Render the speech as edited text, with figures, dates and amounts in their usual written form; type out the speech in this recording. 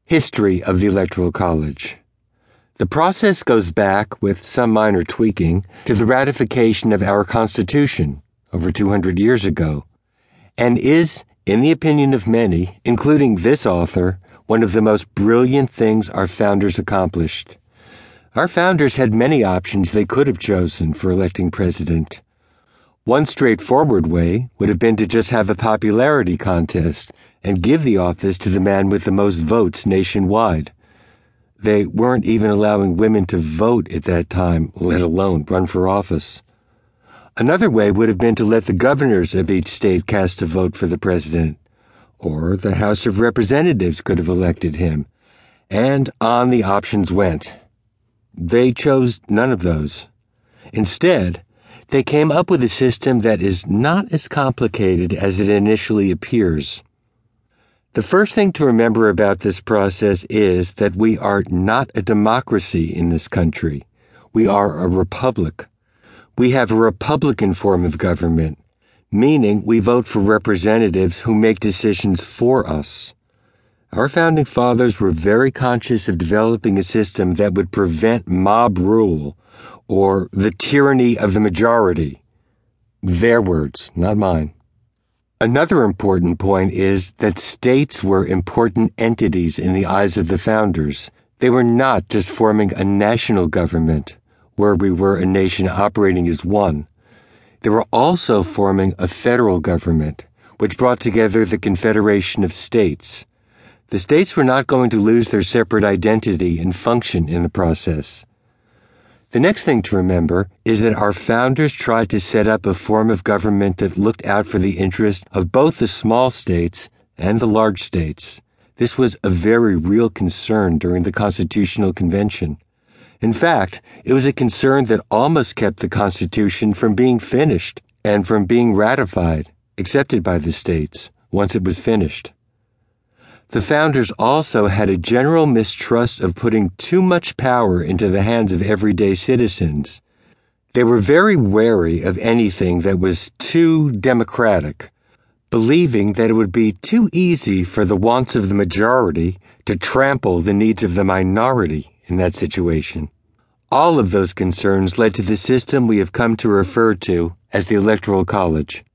History of the Electoral College. The process goes back, with some minor tweaking, to the ratification of our Constitution over 200 years ago, and is, in the opinion of many, including this author, one of the most brilliant things our founders accomplished. Our founders had many options they could have chosen for electing president. One straightforward way would have been to just have a popularity contest and give the office to the man with the most votes nationwide. They weren't even allowing women to vote at that time, let alone run for office. Another way would have been to let the governors of each state cast a vote for the president, or the House of Representatives could have elected him, and on the options went. They chose none of those. Instead, they came up with a system that is not as complicated as it initially appears. The first thing to remember about this process is that we are not a democracy in this country. We are a republic. We have a republican form of government, meaning we vote for representatives who make decisions for us. Our founding fathers were very conscious of developing a system that would prevent mob rule, or the tyranny of the majority. Their words, not mine. Another important point is that states were important entities in the eyes of the founders. They were not just forming a national government, where we were a nation operating as one. They were also forming a federal government, which brought together the Confederation of States. The states were not going to lose their separate identity and function in the process. The next thing to remember is that our founders tried to set up a form of government that looked out for the interests of both the small states and the large states. This was a very real concern during the Constitutional Convention. In fact, it was a concern that almost kept the Constitution from being finished and from being ratified, accepted by the states, once it was finished. The founders also had a general mistrust of putting too much power into the hands of everyday citizens. They were very wary of anything that was too democratic, believing that it would be too easy for the wants of the majority to trample the needs of the minority in that situation. All of those concerns led to the system we have come to refer to as the Electoral College.